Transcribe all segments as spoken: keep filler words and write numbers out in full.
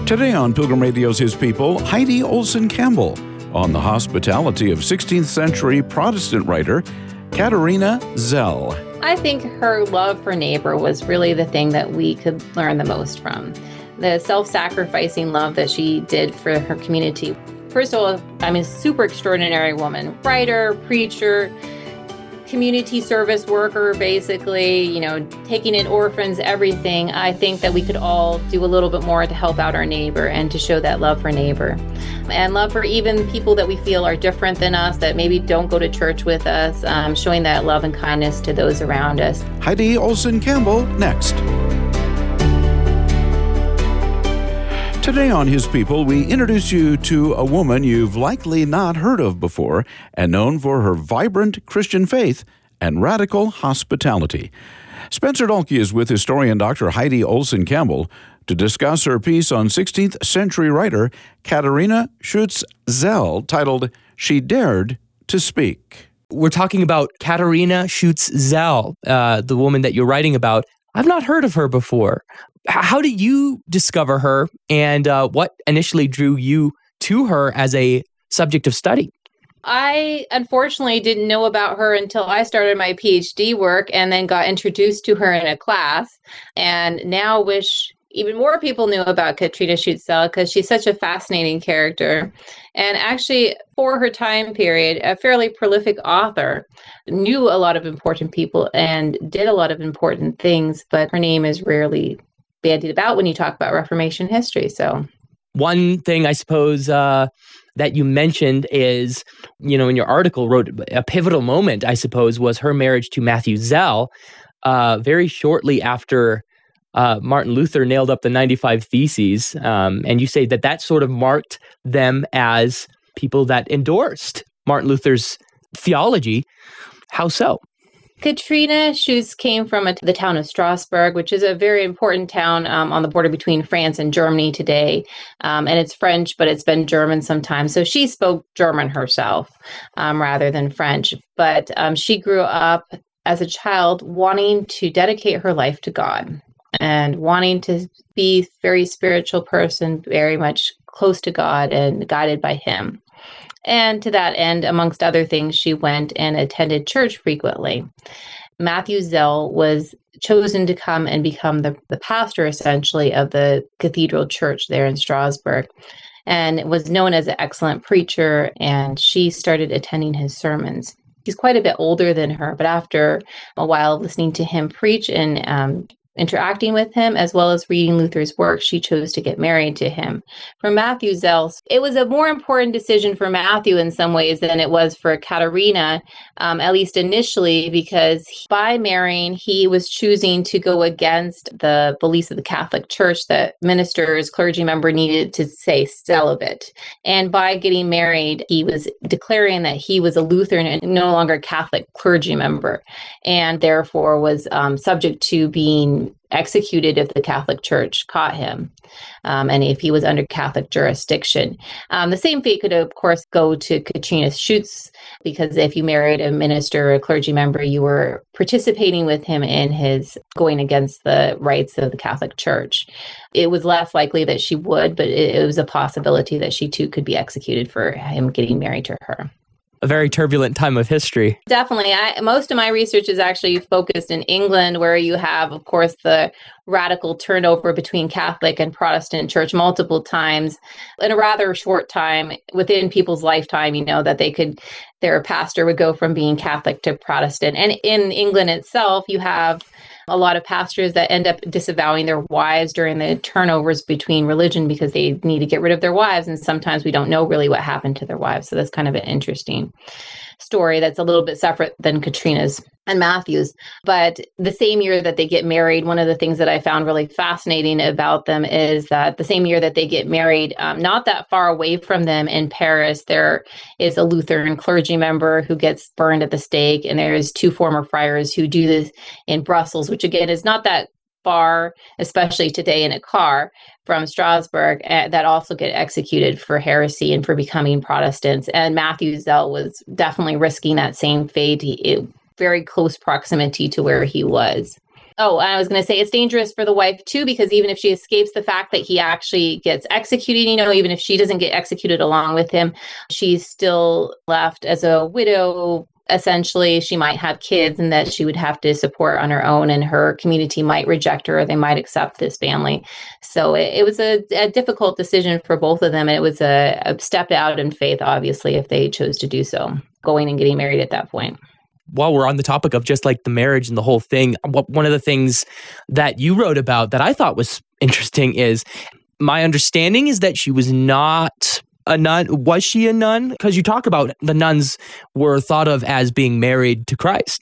Today on Pilgrim Radio's His People, Heidi Olson Campbell on the hospitality of sixteenth century Protestant writer Katharina Zell. I think her love for neighbor was really the thing that we could learn the most from. The self-sacrificing love that she did for her community. First of all, I mean, super extraordinary woman, writer, preacher, community service worker, basically, you know, taking in orphans, everything. I think that we could all do a little bit more to help out our neighbor and to show that love for neighbor. And love for even people that we feel are different than us, that maybe don't go to church with us, um, showing that love and kindness to those around us. Heidi Olson Campbell next. Today on His People, we introduce you to a woman you've likely not heard of before and known for her vibrant Christian faith and radical hospitality. Spencer Dahlke is with historian Doctor Heidi Olson Campbell to discuss her piece on sixteenth century writer Katharina Schutz-Zell titled She Dared to Speak. We're talking about Katharina Schutz-Zell, uh, the woman that you're writing about. I've not heard of her before. How did you discover her, and uh, what initially drew you to her as a subject of study? I unfortunately didn't know about her until I started my PhD work and then got introduced to her in a class, and now wish even more people knew about Katharina Schutz-Zell because she's such a fascinating character. And actually, for her time period, a fairly prolific author, knew a lot of important people and did a lot of important things, but her name is rarely bandied about when you talk about Reformation history. So one thing I suppose uh, that you mentioned is, you know, in your article wrote a pivotal moment, I suppose, was her marriage to Matthew Zell uh, very shortly after uh, Martin Luther nailed up the ninety-five Theses. Um, and you say that that sort of marked them as people that endorsed Martin Luther's theology. How so? Katharina Schutz came from a, the town of Strasbourg, which is a very important town um, on the border between France and Germany today. Um, and it's French, but it's been German sometimes. So she spoke German herself um, rather than French. But um, she grew up as a child wanting to dedicate her life to God and wanting to be a very spiritual person, very much close to God and guided by Him. And to that end, amongst other things, she went and attended church frequently. Matthew Zell was chosen to come and become the, the pastor, essentially, of the cathedral church there in Strasbourg, and was known as an excellent preacher, and she started attending his sermons. He's quite a bit older than her, but after a while listening to him preach and um, interacting with him, as well as reading Luther's work, she chose to get married to him. For Matthew Zell, it was a more important decision for Matthew in some ways than it was for Katharina, um, at least initially, because by marrying, he was choosing to go against the beliefs of the Catholic Church that ministers, clergy member needed to stay celibate. And by getting married, he was declaring that he was a Lutheran and no longer a Catholic clergy member, and therefore was um, subject to being executed if the Catholic Church caught him, um, and if he was under Catholic jurisdiction. Um, the same fate could, of course, go to Katharina Schutz, because if you married a minister or a clergy member, you were participating with him in his going against the rights of the Catholic Church. It was less likely that she would, but it, it was a possibility that she too could be executed for him getting married to her. A very turbulent time of history. Definitely. I, most of my research is actually focused in England, where you have, of course, the radical turnover between Catholic and Protestant church multiple times in a rather short time within people's lifetime, you know, that they could, their pastor would go from being Catholic to Protestant. And in England itself, you have a lot of pastors that end up disavowing their wives during the turnovers between religion because they need to get rid of their wives. And sometimes we don't know really what happened to their wives. So that's kind of an interesting story that's a little bit separate than Katharina's and Matthew's. But the same year that they get married, one of the things that I found really fascinating about them is that the same year that they get married, um, not that far away from them in Paris, there is a Lutheran clergy member who gets burned at the stake. And there's two former friars who do this in Brussels, which again is not that far, especially today in a car from Strasbourg, uh, that also get executed for heresy and for becoming Protestants. And Matthew Zell was definitely risking that same fate. He, it, very close proximity to where he was. Oh, I was going to say it's dangerous for the wife too, because even if she escapes the fact that he actually gets executed, you know, even if she doesn't get executed along with him, she's still left as a widow. Essentially, she might have kids and that she would have to support on her own, and her community might reject her or they might accept this family. So it, it was a, a difficult decision for both of them. And it was a, a step out in faith, obviously, if they chose to do so, going and getting married at that point. While we're on the topic of just like the marriage and the whole thing, one of the things that you wrote about that I thought was interesting is my understanding is that she was not a nun. Was she a nun? Because you talk about the nuns were thought of as being married to Christ.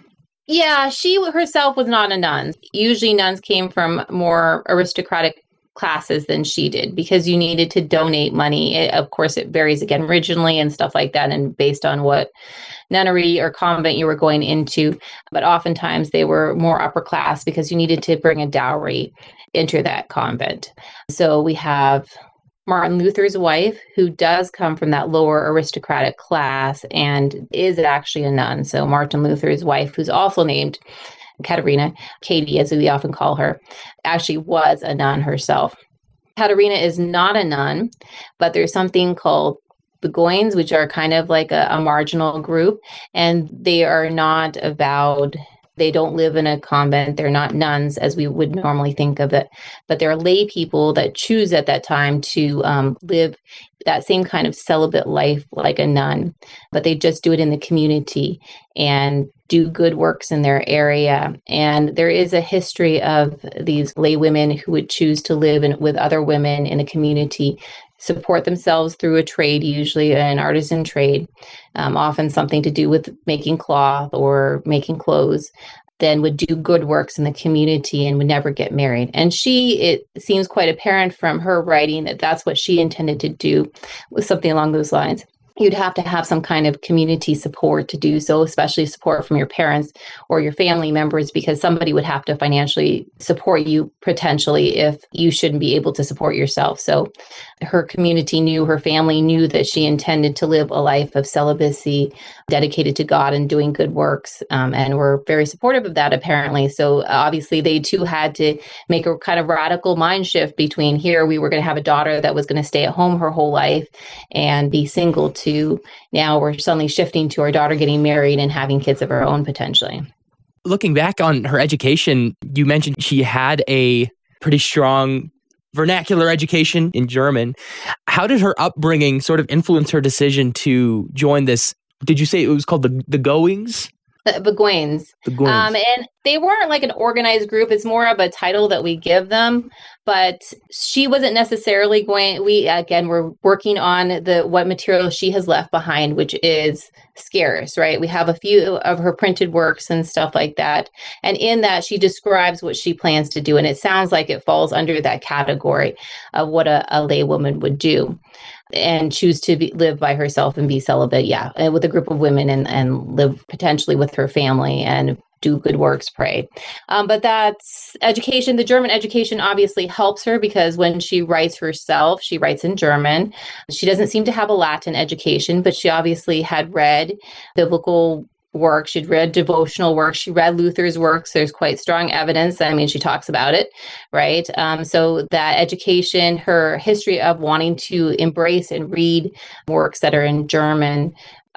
Yeah, she herself was not a nun. Usually nuns came from more aristocratic classes than she did because you needed to donate money. It, of course, it varies again regionally and stuff like that, and based on what nunnery or convent you were going into. But oftentimes they were more upper class because you needed to bring a dowry into that convent. So we have Martin Luther's wife, who does come from that lower aristocratic class and is actually a nun. So Martin Luther's wife, who's also named Katerina, Katie, as we often call her, actually was a nun herself. Katerina is not a nun, but there's something called Beguines, which are kind of like a, a marginal group, and they are not avowed. They don't live in a convent. They're not nuns as we would normally think of it, but they're lay people that choose at that time to um, live that same kind of celibate life like a nun, but they just do it in the community and do good works in their area. And there is a history of these lay women who would choose to live in, with other women in the community, support themselves through a trade, usually an artisan trade, um, often something to do with making cloth or making clothes, then would do good works in the community and would never get married. And she, it seems quite apparent from her writing that that's what she intended to do, was something along those lines. You'd have to have some kind of community support to do so, especially support from your parents or your family members, because somebody would have to financially support you potentially if you shouldn't be able to support yourself. So her community knew, her family knew that she intended to live a life of celibacy, dedicated to God and doing good works, um, and were very supportive of that, apparently. So obviously they too had to make a kind of radical mind shift between here we were going to have a daughter that was going to stay at home her whole life and be single, to now we're suddenly shifting to our daughter getting married and having kids of her own potentially. Looking back on her education, you mentioned she had a pretty strong vernacular education in German. How did her upbringing sort of influence her decision to join this? Did you say it was called the, the Goings? The Beguines. Beguines. Um, and they weren't like an organized group. It's more of a title that we give them. But she wasn't necessarily going, we, again, we're working on the what material she has left behind, which is scarce, right? We have a few of her printed works and stuff like that. And in that, she describes what she plans to do. And it sounds like it falls under that category of what a, a lay woman would do and choose to be, live by herself and be celibate, yeah, and with a group of women and, and live potentially with her family and do good works, pray. Um, but that's education. The German education obviously helps her because when she writes herself, she writes in German. She doesn't seem to have a Latin education, but she obviously had read biblical work. She'd read devotional work. She read Luther's works. There's quite strong evidence. I mean, she talks about it, right? Um, so that education, her history of wanting to embrace and read works that are in German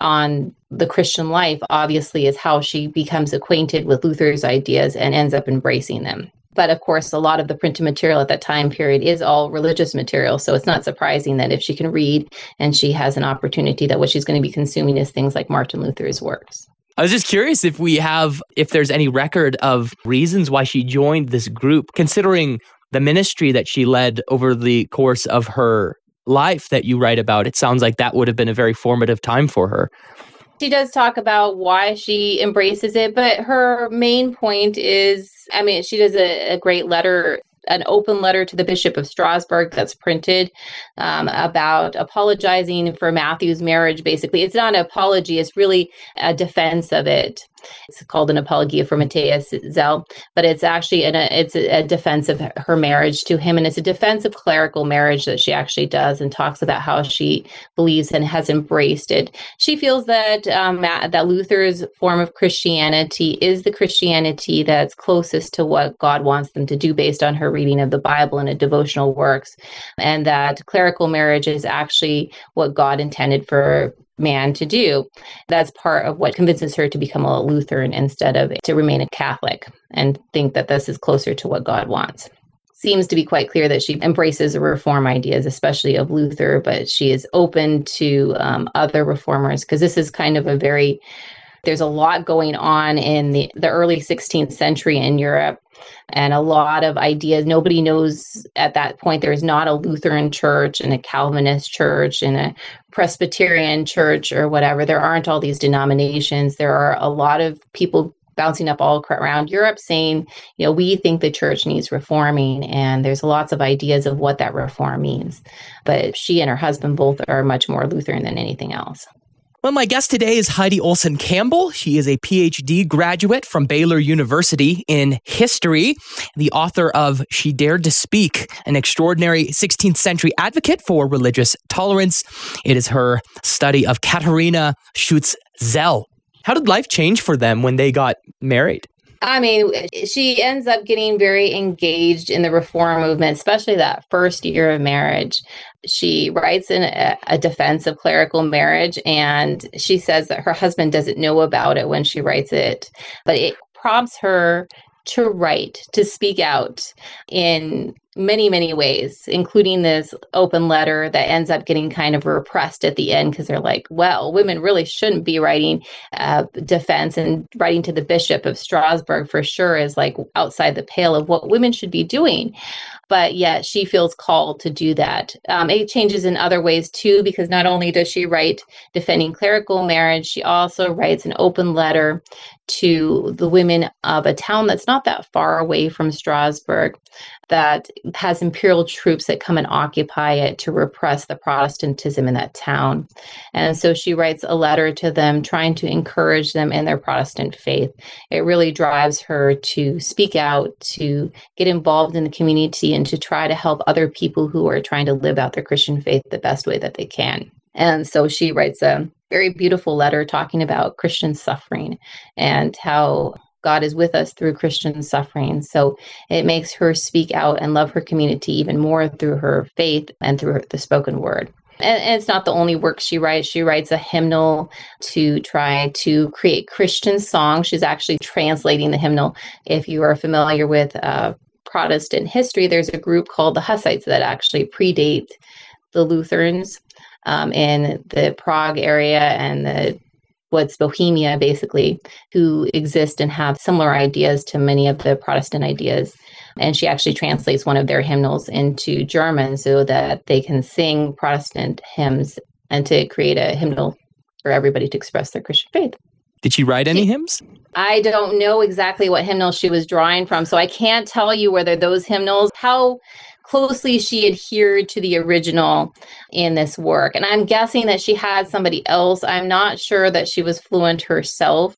on the Christian life, obviously, is how she becomes acquainted with Luther's ideas and ends up embracing them. But of course, a lot of the printed material at that time period is all religious material. So it's not surprising that if she can read and she has an opportunity, that what she's going to be consuming is things like Martin Luther's works. I was just curious if we have, if there's any record of reasons why she joined this group, considering the ministry that she led over the course of her life that you write about. It sounds like that would have been a very formative time for her. She does talk about why she embraces it, but her main point is, I mean, she does a, a great letter, an open letter to the Bishop of Strasbourg that's printed um, about apologizing for Matthew's marriage. Basically, it's not an apology, it's really a defense of it. It's called an Apologia for Matthias Zell, but it's actually an, a, it's a, a defense of her marriage to him, and it's a defense of clerical marriage that she actually does and talks about how she believes and has embraced it. She feels that um, that Luther's form of Christianity is the Christianity that's closest to what God wants them to do based on her reading of the Bible and a devotional works, and that clerical marriage is actually what God intended for man to do. That's part of what convinces her to become a Lutheran instead of to remain a Catholic and think that this is closer to what God wants. Seems to be quite clear that she embraces the reform ideas, especially of Luther, but she is open to um, other reformers because this is kind of a very, there's a lot going on in the, the early sixteenth century in Europe. And a lot of ideas. Nobody knows at that point. There's not a Lutheran church and a Calvinist church and a Presbyterian church or whatever. There aren't all these denominations. There are a lot of people bouncing up all around Europe saying, you know, we think the church needs reforming. And there's lots of ideas of what that reform means. But she and her husband both are much more Lutheran than anything else. Well, my guest today is Heidi Olson Campbell. She is a P H D graduate from Baylor University in history, the author of She Dared to Speak, an extraordinary sixteenth century advocate for religious tolerance. It is her study of Katharina Schütz-Zell. How did life change for them when they got married? I mean, she ends up getting very engaged in the reform movement, especially that first year of marriage. She writes in a, a defense of clerical marriage, and she says that her husband doesn't know about it when she writes it, but it prompts her to write, to speak out in many, many ways, including this open letter that ends up getting kind of repressed at the end because they're like, well, women really shouldn't be writing uh, defense, and writing to the Bishop of Strasbourg for sure is like outside the pale of what women should be doing. But yet she feels called to do that. Um, it changes in other ways too, because not only does she write defending clerical marriage, she also writes an open letter to the women of a town that's not that far away from Strasbourg, that has imperial troops that come and occupy it to repress the Protestantism in that town. And so she writes a letter to them trying to encourage them in their Protestant faith. It really drives her to speak out, to get involved in the community, and to try to help other people who are trying to live out their Christian faith the best way that they can. And so she writes a very beautiful letter talking about Christian suffering and how God is with us through Christian suffering. So it makes her speak out and love her community even more through her faith and through her, the spoken word. And, and it's not the only work she writes. She writes a hymnal to try to create Christian songs. She's actually translating the hymnal. If you are familiar with uh, Protestant history, there's a group called the Hussites that actually predate the Lutherans um, in the Prague area and the what's Bohemia, basically, who exist and have similar ideas to many of the Protestant ideas. And she actually translates one of their hymnals into German so that they can sing Protestant hymns and to create a hymnal for everybody to express their Christian faith. Did she write any hymns? I don't know exactly what hymnal she was drawing from, so I can't tell you whether those hymnals, how closely she adhered to the original in this work. And I'm guessing that she had somebody else. I'm not sure that she was fluent herself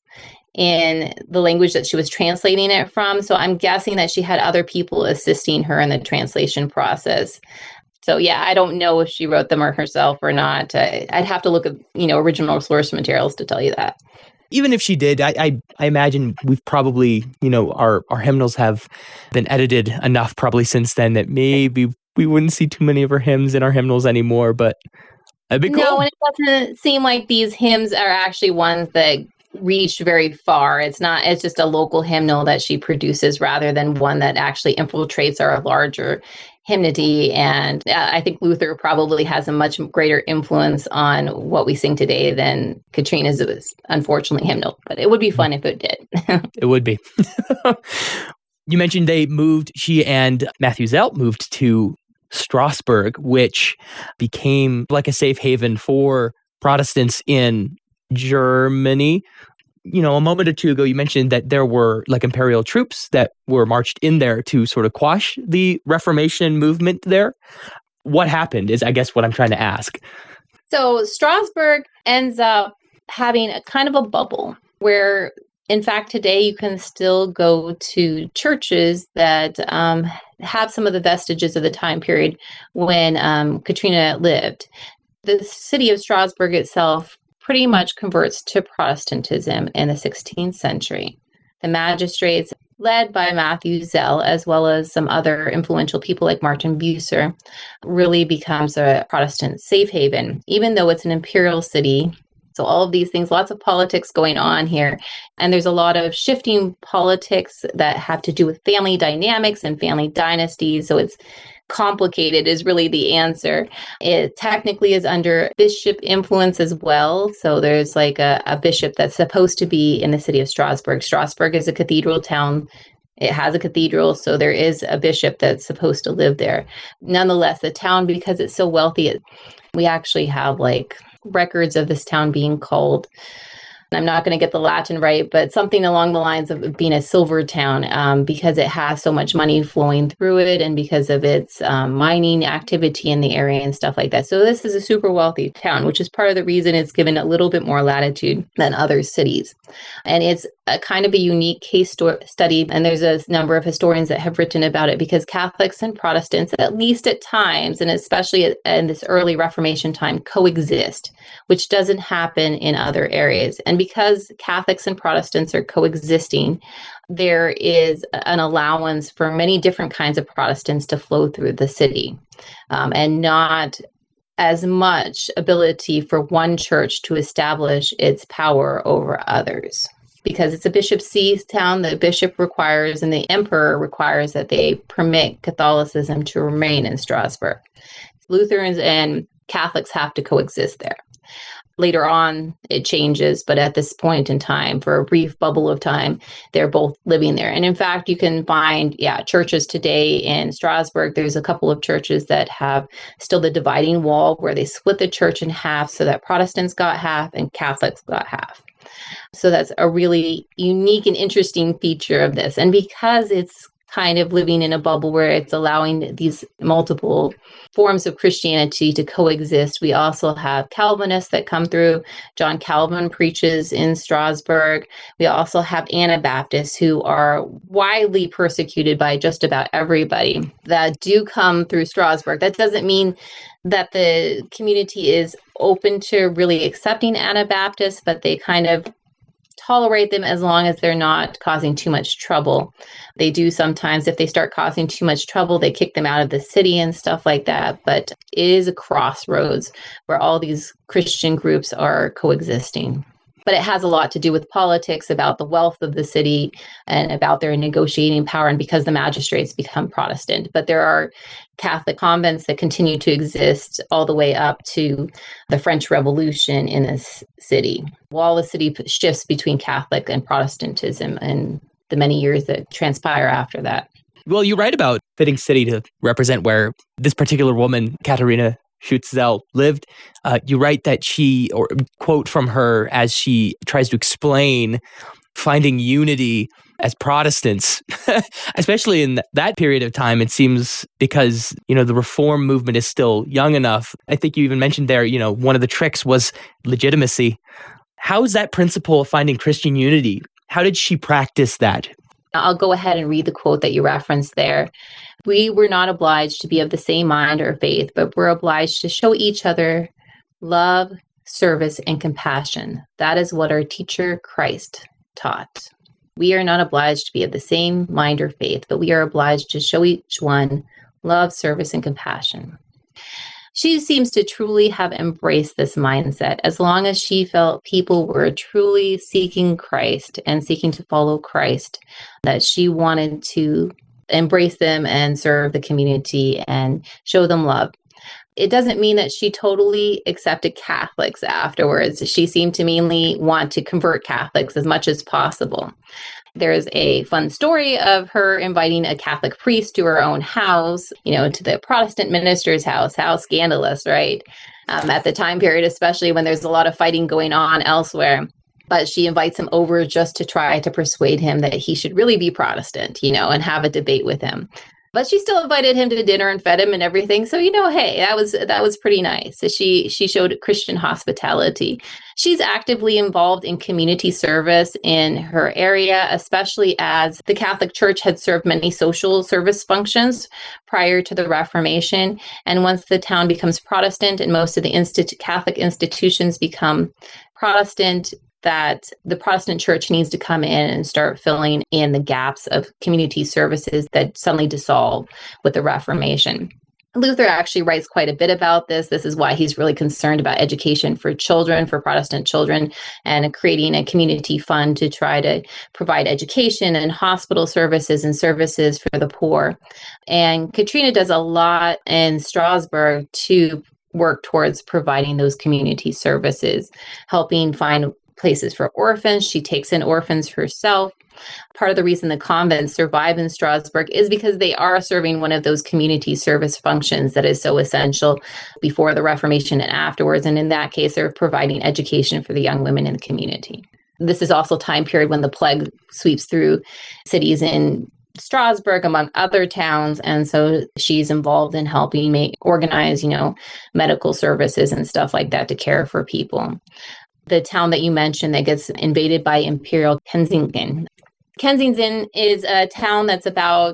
in the language that she was translating it from. So I'm guessing that she had other people assisting her in the translation process. So yeah, I don't know if she wrote them herself or not. I, I'd have to look at, you know, original source materials to tell you that. Even if she did, I, I I imagine we've probably, you know, our, our hymnals have been edited enough probably since then that maybe we wouldn't see too many of her hymns in our hymnals anymore, but that'd be cool. No, and it doesn't seem like these hymns are actually ones that reach very far. It's not, it's just a local hymnal that she produces rather than one that actually infiltrates our larger hymnody. And I think Luther probably has a much greater influence on what we sing today than Katrina's, unfortunately, hymnal. But it would be fun if it did. It would be. You mentioned they moved, she and Matthew Zell moved to Strasbourg, which became like a safe haven for Protestants in Germany. You know, a moment or two ago, you mentioned that there were like imperial troops that were marched in there to sort of quash the Reformation movement there. What happened is, I guess, what I'm trying to ask. So Strasbourg ends up having a kind of a bubble where In fact, today you can still go to churches that um, have some of the vestiges of the time period when um, Katrina lived. The city of Strasbourg itself pretty much converts to Protestantism in the sixteenth century. The magistrates, led by Matthew Zell, as well as some other influential people like Martin Bucer, really becomes a Protestant safe haven, even though it's an imperial city. So all of these things, lots of politics going on here. And there's a lot of shifting politics that have to do with family dynamics and family dynasties. So it's complicated is really the answer. It technically is under bishop influence as well. So there's like a, a bishop that's supposed to be in the city of Strasbourg. Strasbourg is a cathedral town. It has a cathedral, so there is a bishop that's supposed to live there. Nonetheless, the town, because it's so wealthy, it, we actually have like records of this town being called, I'm not going to get the Latin right, but something along the lines of being a silver town um, because it has so much money flowing through it and because of its um, mining activity in the area and stuff like that. So this is a super wealthy town, which is part of the reason it's given a little bit more latitude than other cities. And it's a kind of a unique case sto- study. And there's a number of historians that have written about it because Catholics and Protestants, at least at times, and especially in this early Reformation time, coexist, which doesn't happen in other areas. And because Catholics and Protestants are coexisting, there is an allowance for many different kinds of Protestants to flow through the city, um, and not as much ability for one church to establish its power over others. Because it's a bishop's see town, the bishop requires and the emperor requires that they permit Catholicism to remain in Strasbourg. Lutherans and Catholics have to coexist there. Later on, it changes, but at this point in time, for a brief bubble of time, they're both living there. And in fact, you can find, yeah, churches today in Strasbourg. There's a couple of churches that have still the dividing wall where they split the church in half so that Protestants got half and Catholics got half. So that's a really unique and interesting feature of this. And because it's kind of living in a bubble where it's allowing these multiple forms of Christianity to coexist, we also have Calvinists that come through. John Calvin preaches in Strasbourg. We also have Anabaptists who are widely persecuted by just about everybody that do come through Strasbourg. That doesn't mean that the community is open to really accepting Anabaptists, but they kind of tolerate them as long as they're not causing too much trouble. They do sometimes, if they start causing too much trouble, they kick them out of the city and stuff like that. But it is a crossroads where all these Christian groups are coexisting. But it has a lot to do with politics, about the wealth of the city and about their negotiating power, and because the magistrates become Protestant. But there are Catholic convents that continue to exist all the way up to the French Revolution in this city, while the city shifts between Catholic and Protestantism and the many years that transpire after that. Well, you write about fitting city to represent where this particular woman, Katharina Schutz-Zell, lived. Uh, you write that she, or quote from her as she tries to explain finding unity as Protestants, especially in th- that period of time, it seems, because, you know, the reform movement is still young enough. I think you even mentioned there, you know, one of the tricks was legitimacy. How is that principle of finding Christian unity? How did she practice that? I'll go ahead and read the quote that you referenced there. We were not obliged to be of the same mind or faith, but we're obliged to show each other love, service, and compassion. That is what our teacher Christ taught. We are not obliged to be of the same mind or faith, but we are obliged to show each one love, service, and compassion. She seems to truly have embraced this mindset as long as she felt people were truly seeking Christ and seeking to follow Christ, that she wanted to embrace them and serve the community and show them love. It doesn't mean that she totally accepted Catholics afterwards. She seemed to mainly want to convert Catholics as much as possible. There's a fun story of her inviting a Catholic priest to her own house, you know, to the Protestant minister's house. How scandalous, right? Um, at the time period, especially when there's a lot of fighting going on elsewhere. But she invites him over just to try to persuade him that he should really be Protestant, you know, and have a debate with him. But she still invited him to dinner and fed him and everything. So, you know, hey, that was that was pretty nice. So she she showed Christian hospitality. She's actively involved in community service in her area, especially as the Catholic Church had served many social service functions prior to the Reformation. And once the town becomes Protestant and most of the institu- Catholic institutions become Protestant, that the Protestant church needs to come in and start filling in the gaps of community services that suddenly dissolve with the Reformation. Luther actually writes quite a bit about this. This is why he's really concerned about education for children, for Protestant children, and creating a community fund to try to provide education and hospital services and services for the poor. And Katrina does a lot in Strasbourg to work towards providing those community services, helping find places for orphans. She takes in orphans herself. Part of the reason the convents survive in Strasbourg is because they are serving one of those community service functions that is so essential before the Reformation and afterwards. And in that case, they're providing education for the young women in the community. This is also time period when the plague sweeps through cities in Strasbourg, among other towns. And so she's involved in helping make organize, you know, medical services and stuff like that to care for people. The town that you mentioned that gets invaded by Imperial Kensington. Kensington is a town that's about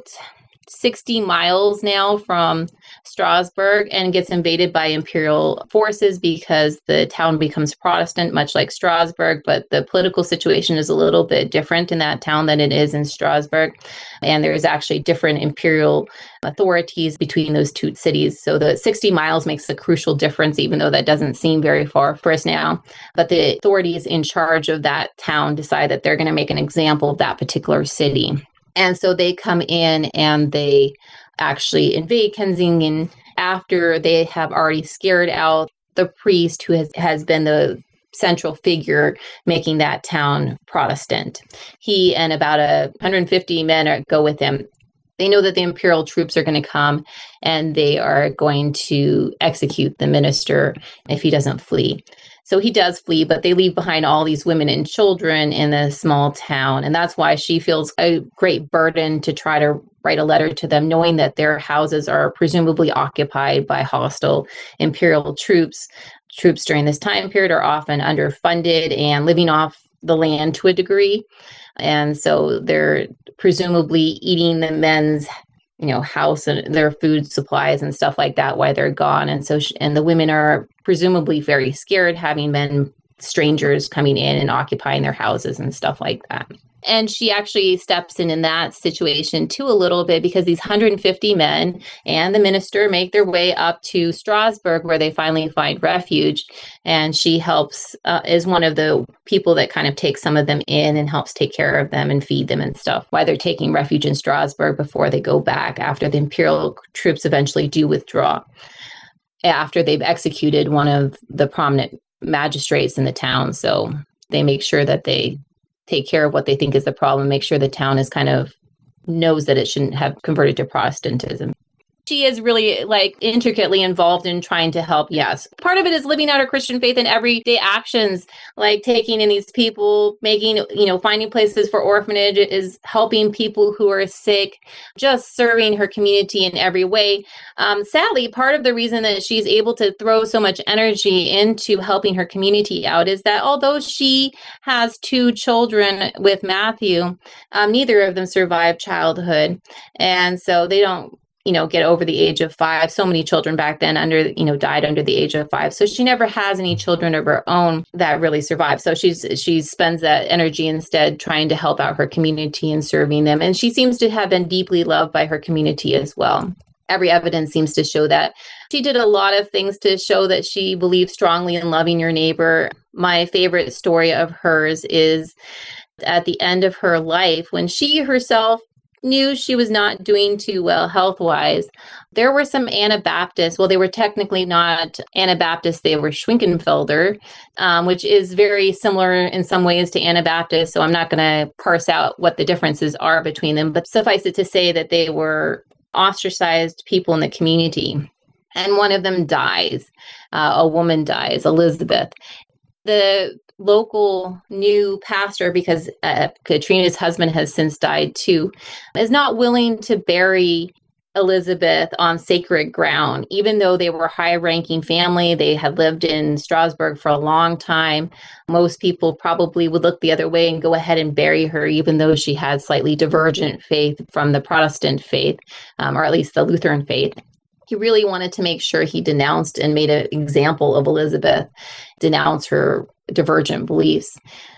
sixty miles now from Strasbourg and gets invaded by imperial forces because the town becomes Protestant, much like Strasbourg, but the political situation is a little bit different in that town than it is in Strasbourg. And there's actually different imperial authorities between those two cities. So the sixty miles makes a crucial difference, even though that doesn't seem very far for us now. But the authorities in charge of that town decide that they're going to make an example of that particular city. And so they come in and they actually invade Kensington after they have already scared out the priest who has, has been the central figure making that town Protestant. He and about a one hundred fifty men are, go with him. They know that the imperial troops are going to come and they are going to execute the minister if he doesn't flee. So he does flee, but they leave behind all these women and children in a small town. And that's why she feels a great burden to try to write a letter to them, knowing that their houses are presumably occupied by hostile imperial troops. Troops during this time period are often underfunded and living off the land to a degree. And so they're presumably eating the men's you know, house and their food supplies and stuff like that while they're gone. And so, she, and the women are presumably very scared having men, strangers coming in and occupying their houses and stuff like that. And she actually steps in in that situation too a little bit because these one hundred fifty men and the minister make their way up to Strasbourg where they finally find refuge. And she helps, uh, is one of the people that kind of takes some of them in and helps take care of them and feed them and stuff while they're taking refuge in Strasbourg before they go back after the imperial troops eventually do withdraw. After they've executed one of the prominent magistrates in the town. So they make sure that they take care of what they think is the problem, make sure the town is kind of knows that it shouldn't have converted to Protestantism. She is really like intricately involved in trying to help. Yes. Part of it is living out her Christian faith in everyday actions, like taking in these people, making, you know, finding places for orphanage, is helping people who are sick, just serving her community in every way. Um, sadly, part of the reason that she's able to throw so much energy into helping her community out is that although she has two children with Matthew, um, neither of them survived childhood. And so they don't, you know, get over the age of five. So many children back then under, you know, died under the age of five. So she never has any children of her own that really survive. So she's, she spends that energy instead trying to help out her community and serving them. And she seems to have been deeply loved by her community as well. Every evidence seems to show that. She did a lot of things to show that she believed strongly in loving your neighbor. My favorite story of hers is at the end of her life when she herself knew she was not doing too well health-wise. There were some Anabaptists. Well, they were technically not Anabaptists. They were Schwenkenfelder, um, which is very similar in some ways to Anabaptists. So I'm not going to parse out what the differences are between them. But suffice it to say that they were ostracized people in the community. And one of them dies. Uh, a woman dies, Elizabeth. The local new pastor, because uh, Katrina's husband has since died too, is not willing to bury Elizabeth on sacred ground. Even though they were high-ranking family, they had lived in Strasbourg for a long time, most people probably would look the other way and go ahead and bury her, even though she had slightly divergent faith from the Protestant faith, um, or at least the Lutheran faith. He really wanted to make sure he denounced and made an example of Elizabeth, denounce her divergent beliefs.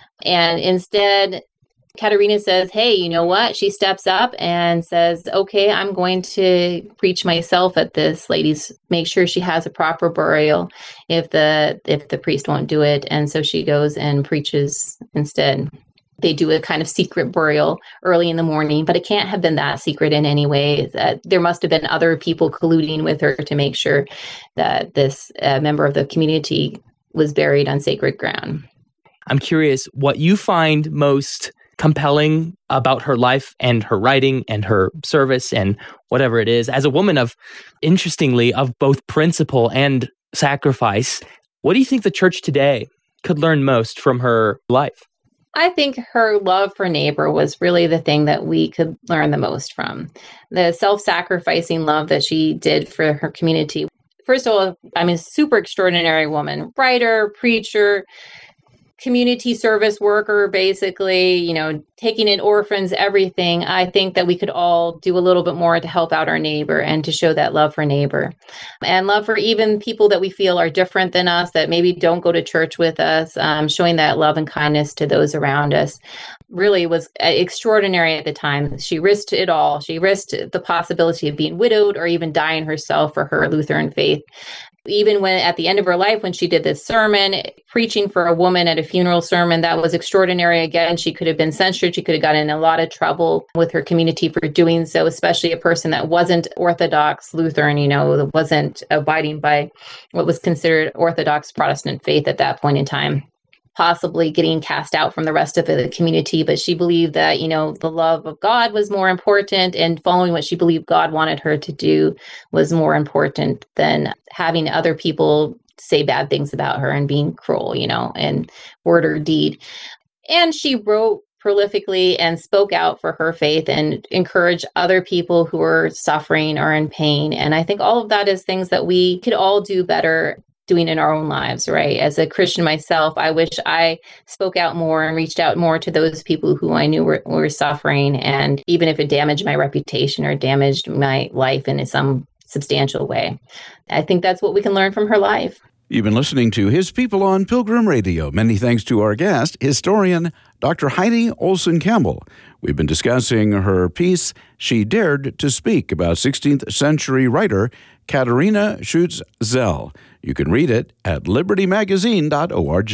And instead, Katerina says, hey, you know what? She steps up and says, okay, I'm going to preach myself at this. Ladies, make sure she has a proper burial if the if the priest won't do it. And so she goes and preaches instead. They do a kind of secret burial early in the morning, but it can't have been that secret in any way. That there must have been other people colluding with her to make sure that this uh, member of the community was buried on sacred ground. I'm curious what you find most compelling about her life and her writing and her service and whatever it is. As a woman of, interestingly, of both principle and sacrifice, what do you think the church today could learn most from her life? I think her love for neighbor was really the thing that we could learn the most from. The self-sacrificing love that she did for her community. First of all, I'm a super extraordinary woman, writer, preacher, community service worker, basically, you know, taking in orphans, everything. I think that we could all do a little bit more to help out our neighbor and to show that love for neighbor and love for even people that we feel are different than us, that maybe don't go to church with us, um, showing that love and kindness to those around us. Really was extraordinary at the time. She risked it all. She risked the possibility of being widowed or even dying herself for her Lutheran faith. Even when at the end of her life, when she did this sermon, preaching for a woman at a funeral sermon, that was extraordinary. Again, she could have been censured. She could have gotten in a lot of trouble with her community for doing so, especially a person that wasn't Orthodox Lutheran, you know, that wasn't abiding by what was considered Orthodox Protestant faith at that point in time. Possibly getting cast out from the rest of the community, but she believed that, you know, the love of God was more important, and following what she believed God wanted her to do was more important than having other people say bad things about her and being cruel, you know, in word or deed. And she wrote prolifically and spoke out for her faith and encouraged other people who are suffering or in pain. And I think all of that is things that we could all do better doing in our own lives, right? As a Christian myself, I wish I spoke out more and reached out more to those people who I knew were, were suffering. And even if it damaged my reputation or damaged my life in some substantial way, I think that's what we can learn from her life. You've been listening to His People on Pilgrim Radio. Many thanks to our guest, historian Doctor Heidi Olson Campbell. We've been discussing her piece, She Dared to Speak, about sixteenth century writer Katerina Schutz-Zell. You can read it at liberty magazine dot org.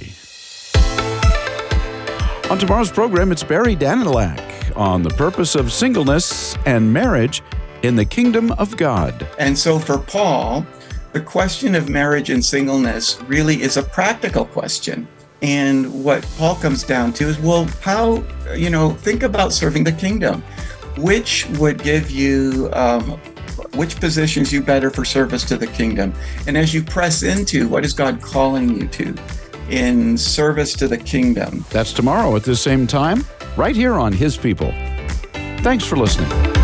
On tomorrow's program, it's Barry Danilak on the purpose of singleness and marriage in the kingdom of God. And so for Paul, the question of marriage and singleness really is a practical question. And what Paul comes down to is, well, how, you know, think about serving the kingdom. Which would give you, um, which positions you better for service to the kingdom? And as you press into what is God calling you to in service to the kingdom? That's tomorrow at this same time, right here on His People. Thanks for listening.